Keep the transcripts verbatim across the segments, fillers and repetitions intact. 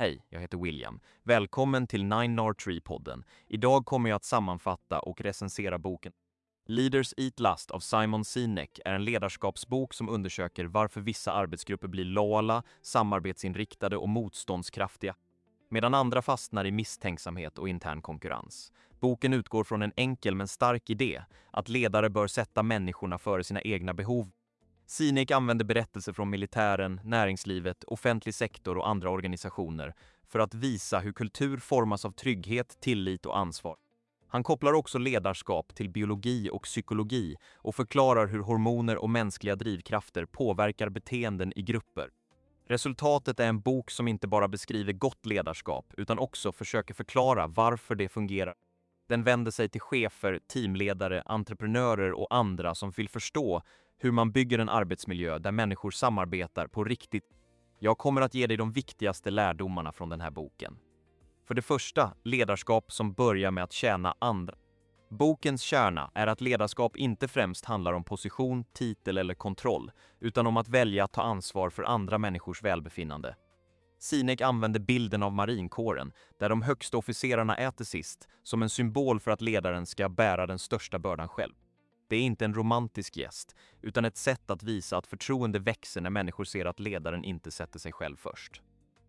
Hej, jag heter William. Välkommen till Nine Nor Tree-podden. Idag kommer jag att sammanfatta och recensera boken Leaders Eat Last av Simon Sinek är en ledarskapsbok som undersöker varför vissa arbetsgrupper blir lojala, samarbetsinriktade och motståndskraftiga, medan andra fastnar i misstänksamhet och intern konkurrens. Boken utgår från en enkel men stark idé, att ledare bör sätta människorna före sina egna behov. Sinek använder berättelser från militären, näringslivet, offentlig sektor och andra organisationer för att visa hur kultur formas av trygghet, tillit och ansvar. Han kopplar också ledarskap till biologi och psykologi och förklarar hur hormoner och mänskliga drivkrafter påverkar beteenden i grupper. Resultatet är en bok som inte bara beskriver gott ledarskap utan också försöker förklara varför det fungerar. Den vänder sig till chefer, teamledare, entreprenörer och andra som vill förstå hur man bygger en arbetsmiljö där människor samarbetar på riktigt. Jag kommer att ge dig de viktigaste lärdomarna från den här boken. För det första, ledarskap som börjar med att tjäna andra. Bokens kärna är att ledarskap inte främst handlar om position, titel eller kontroll, utan om att välja att ta ansvar för andra människors välbefinnande. Sinek använder bilden av marinkåren, där de högsta officerarna äter sist, som en symbol för att ledaren ska bära den största bördan själv. Det är inte en romantisk gest, utan ett sätt att visa att förtroende växer när människor ser att ledaren inte sätter sig själv först.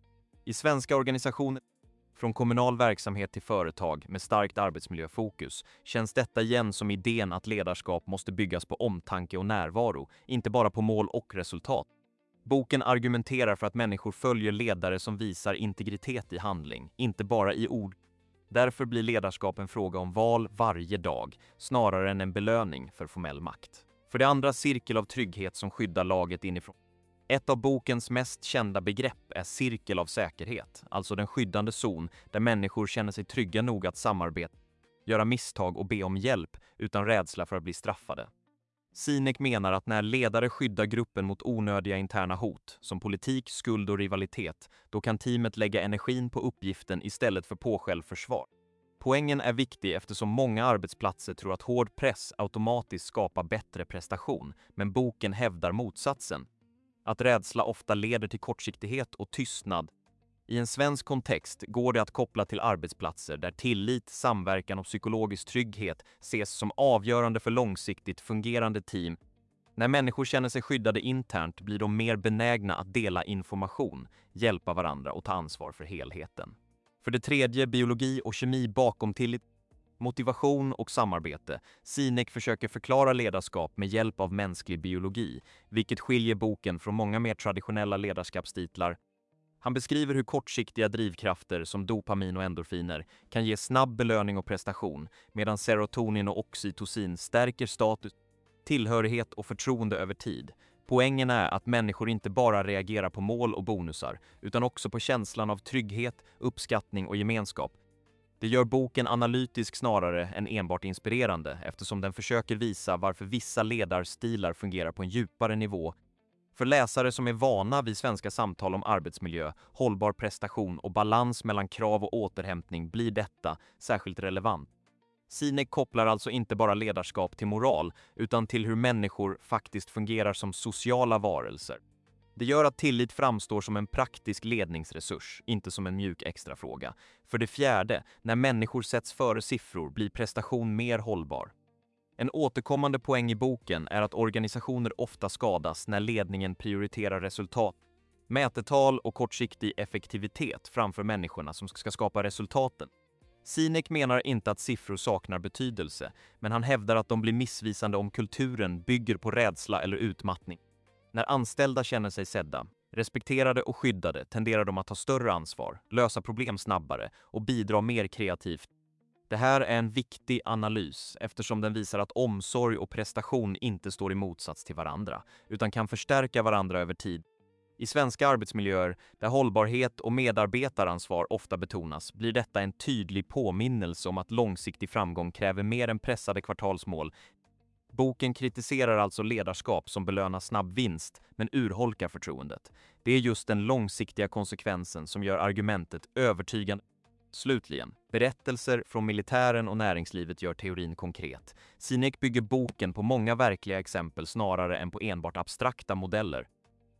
I svenska organisationer, från kommunal verksamhet till företag med starkt arbetsmiljöfokus, känns detta igen som idén att ledarskap måste byggas på omtanke och närvaro, inte bara på mål och resultat. Boken argumenterar för att människor följer ledare som visar integritet i handling, inte bara i ord. Därför blir ledarskap en fråga om val varje dag, snarare än en belöning för formell makt. För det andra, cirkel av trygghet som skyddar laget inifrån. Ett av bokens mest kända begrepp är cirkel av säkerhet, alltså den skyddande zon där människor känner sig trygga nog att samarbeta, göra misstag och be om hjälp utan rädsla för att bli straffade. Sinek menar att när ledare skyddar gruppen mot onödiga interna hot, som politik, skuld och rivalitet, då kan teamet lägga energin på uppgiften istället för på självförsvar. Poängen är viktig eftersom många arbetsplatser tror att hård press automatiskt skapar bättre prestation, men boken hävdar motsatsen. Att rädsla ofta leder till kortsiktighet och tystnad. I en svensk kontext går det att koppla till arbetsplatser där tillit, samverkan och psykologisk trygghet ses som avgörande för långsiktigt fungerande team. När människor känner sig skyddade internt blir de mer benägna att dela information, hjälpa varandra och ta ansvar för helheten. För det tredje, biologi och kemi bakom tillit, motivation och samarbete. Sinek försöker förklara ledarskap med hjälp av mänsklig biologi, vilket skiljer boken från många mer traditionella ledarskapstitlar. Han beskriver hur kortsiktiga drivkrafter som dopamin och endorfiner kan ge snabb belöning och prestation, medan serotonin och oxytocin stärker status, tillhörighet och förtroende över tid. Poängen är att människor inte bara reagerar på mål och bonusar, utan också på känslan av trygghet, uppskattning och gemenskap. Det gör boken analytisk snarare än enbart inspirerande, eftersom den försöker visa varför vissa ledarstilar fungerar på en djupare nivå. För läsare som är vana vid svenska samtal om arbetsmiljö, hållbar prestation och balans mellan krav och återhämtning blir detta särskilt relevant. Sinek kopplar alltså inte bara ledarskap till moral, utan till hur människor faktiskt fungerar som sociala varelser. Det gör att tillit framstår som en praktisk ledningsresurs, inte som en mjuk extrafråga. För det fjärde, när människor sätts före siffror blir prestation mer hållbar. En återkommande poäng i boken är att organisationer ofta skadas när ledningen prioriterar resultat, mätetal och kortsiktig effektivitet framför människorna som ska skapa resultaten. Sinek menar inte att siffror saknar betydelse, men han hävdar att de blir missvisande om kulturen bygger på rädsla eller utmattning. När anställda känner sig sedda, respekterade och skyddade tenderar de att ta större ansvar, lösa problem snabbare och bidra mer kreativt. Det här är en viktig analys eftersom den visar att omsorg och prestation inte står i motsats till varandra, utan kan förstärka varandra över tid. I svenska arbetsmiljöer, där hållbarhet och medarbetaransvar ofta betonas, blir detta en tydlig påminnelse om att långsiktig framgång kräver mer än pressade kvartalsmål. Boken kritiserar alltså ledarskap som belönar snabb vinst, men urholkar förtroendet. Det är just den långsiktiga konsekvensen som gör argumentet övertygande. Slutligen, berättelser från militären och näringslivet gör teorin konkret. Sinek bygger boken på många verkliga exempel snarare än på enbart abstrakta modeller.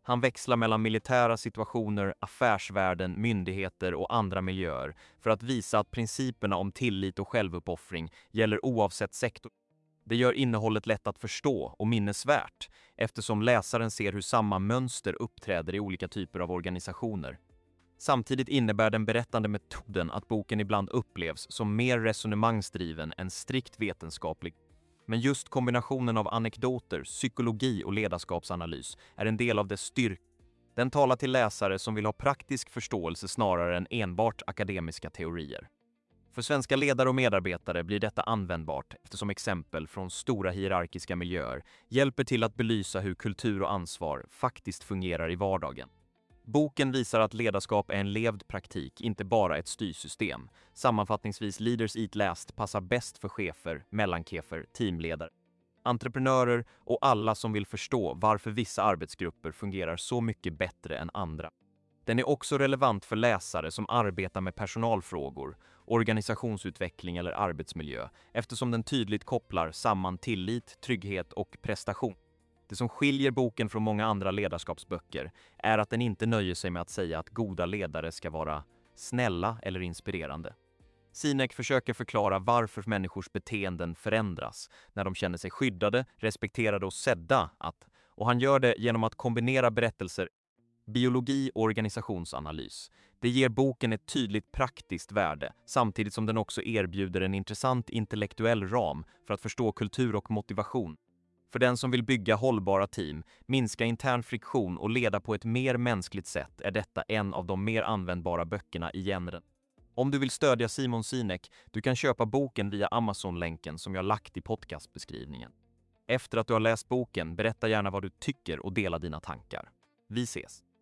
Han växlar mellan militära situationer, affärsvärlden, myndigheter och andra miljöer för att visa att principerna om tillit och självuppoffring gäller oavsett sektor. Det gör innehållet lätt att förstå och minnesvärt eftersom läsaren ser hur samma mönster uppträder i olika typer av organisationer. Samtidigt innebär den berättande metoden att boken ibland upplevs som mer resonemangsdriven än strikt vetenskaplig. Men just kombinationen av anekdoter, psykologi och ledarskapsanalys är en del av dess styrka. Den talar till läsare som vill ha praktisk förståelse snarare än enbart akademiska teorier. För svenska ledare och medarbetare blir detta användbart eftersom exempel från stora hierarkiska miljöer hjälper till att belysa hur kultur och ansvar faktiskt fungerar i vardagen. Boken visar att ledarskap är en levd praktik, inte bara ett styrsystem. Sammanfattningsvis, Leaders Eat Last passar bäst för chefer, mellanchefer, teamledare, entreprenörer och alla som vill förstå varför vissa arbetsgrupper fungerar så mycket bättre än andra. Den är också relevant för läsare som arbetar med personalfrågor, organisationsutveckling eller arbetsmiljö eftersom den tydligt kopplar samman tillit, trygghet och prestation. Det som skiljer boken från många andra ledarskapsböcker är att den inte nöjer sig med att säga att goda ledare ska vara snälla eller inspirerande. Sinek försöker förklara varför människors beteenden förändras när de känner sig skyddade, respekterade och sedda att, och han gör det genom att kombinera berättelser, biologi och organisationsanalys. Det ger boken ett tydligt praktiskt värde samtidigt som den också erbjuder en intressant intellektuell ram för att förstå kultur och motivation. För den som vill bygga hållbara team, minska intern friktion och leda på ett mer mänskligt sätt är detta en av de mer användbara böckerna i genren. Om du vill stödja Simon Sinek, du kan köpa boken via Amazon-länken som jag lagt i podcastbeskrivningen. Efter att du har läst boken, berätta gärna vad du tycker och dela dina tankar. Vi ses!